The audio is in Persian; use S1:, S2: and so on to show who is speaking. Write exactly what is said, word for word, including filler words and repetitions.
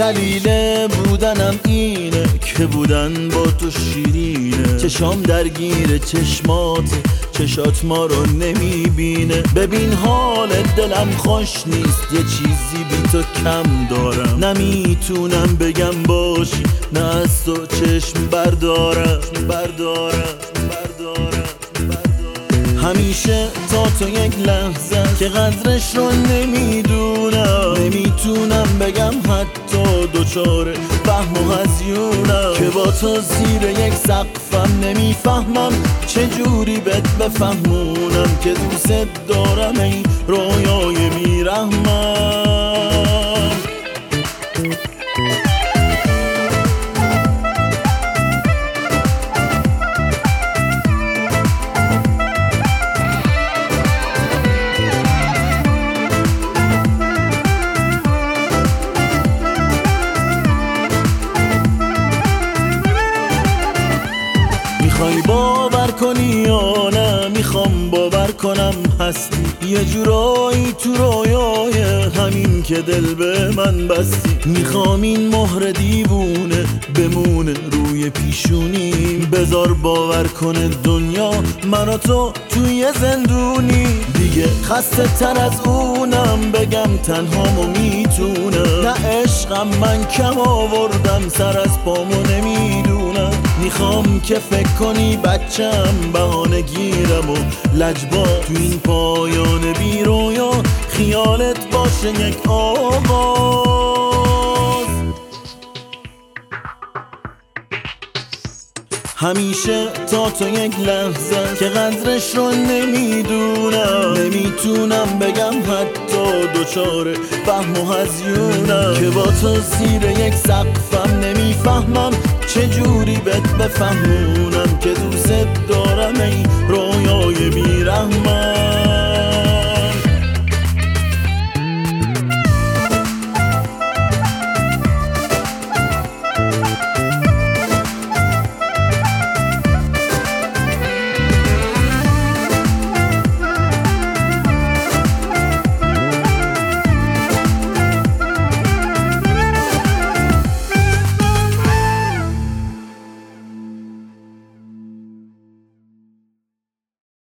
S1: دلیل بودنم اینه که بودن با تو شیرینه. چشام درگیر چشمات، چشات ما رو نمیبینه. ببین حال دلم خوش نیست، یه چیزی بی تو کم دارم. نمیتونم بگم باشی، نه از تو چشم بردارم بردارم بردارم همیشه تا تو یک لحظه که قدرش رو نمیدونم. نمیتونم بگم حتی دوچاره فهم و هزیونم که با تو زیر یک سقفم. نمیفهمم چجوری بهت بفهمونم که دوست دارم ای رویای میرحمم. میخوای باور کنی یا نه؟ میخوام باور کنم هستی یه جورایی تو رویای همین که دل به من بستی. میخوام این مهر دیوونه بمونه روی پیشونیم. بذار باور کنه دنیا من و تو توی زندونی. دیگه خسته تر از اونم بگم تنهامو میتونم. نه عشقم من کم آوردم، سر از پامو نمیدونم. میخوام که فکر کنی بچم بهانه گیرم و لجبا تو این پایان بی رویا خیالت باشه یک آغاز. همیشه تا تو یک لحظه که قدرش رو نمیدونم. نمیتونم بگم حتی دوچاره فهم و هزیونم که با تو زیر یک سقفم. نمیفهمم چجوری بهت بفهمونم که دوست دارم ای